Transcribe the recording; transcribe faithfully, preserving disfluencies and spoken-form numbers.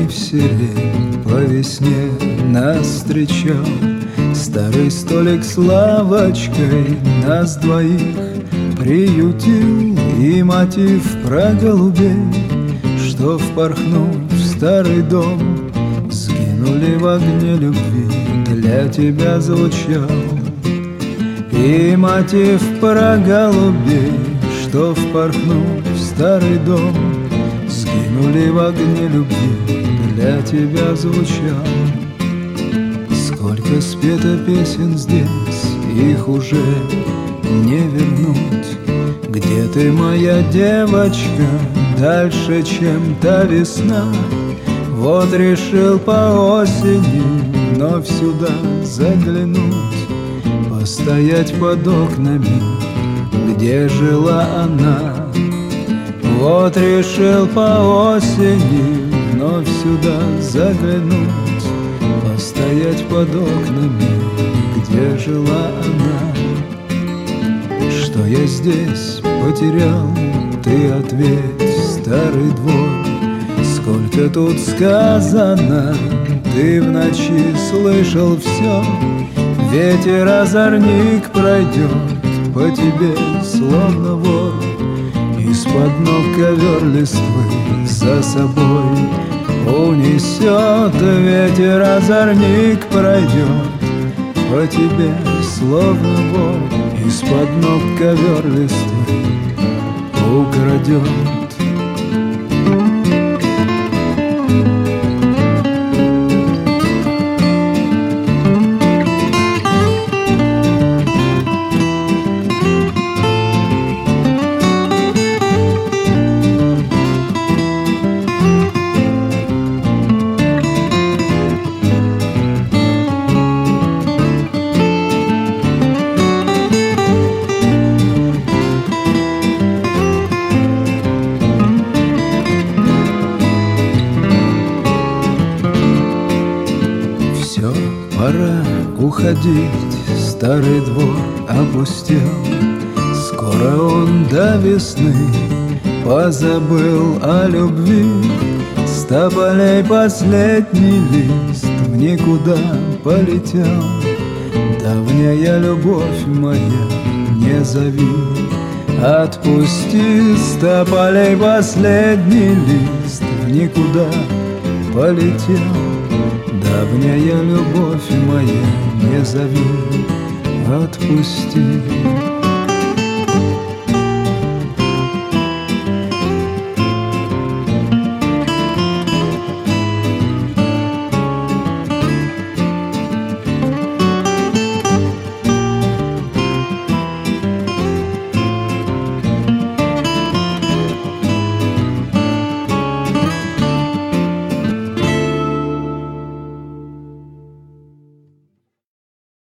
в сирень по весне нас встречал. Старый столик с лавочкой нас двоих приютил. И мотив про голубей, что, впорхнув в старый дом, сгинули в огне любви, для тебя звучал. И мотив про голубей, что, впорхнув в старый дом, сгинули в огне любви, для тебя звучал. Сколько спето песен здесь, их уже не вернуть. Где ты, моя девочка, дальше, чем та весна? Вот решил по осени вновь сюда заглянуть, постоять под окнами, где жила она. Вот решил по осени вновь сюда заглянуть, постоять под окнами, где жила она. Что я здесь потерял, ты ответь, старый двор. Сколько тут сказано, ты в ночи слышал все. Ветер-озорник пройдет по тебе, словно вор, из-под ног ковер листвы за собой унесет. Ветер-озорник пройдет по тебе, словно вор, из-под ног ковер листвы украдет. Пора уходить, старый двор опустел. Скоро он до весны позабыл о любви. С тополей последний лист в никуда полетел. Давняя любовь моя, не зови, отпусти. С тополей последний лист в никуда полетел. Давняя любовь моя, не зови, отпусти.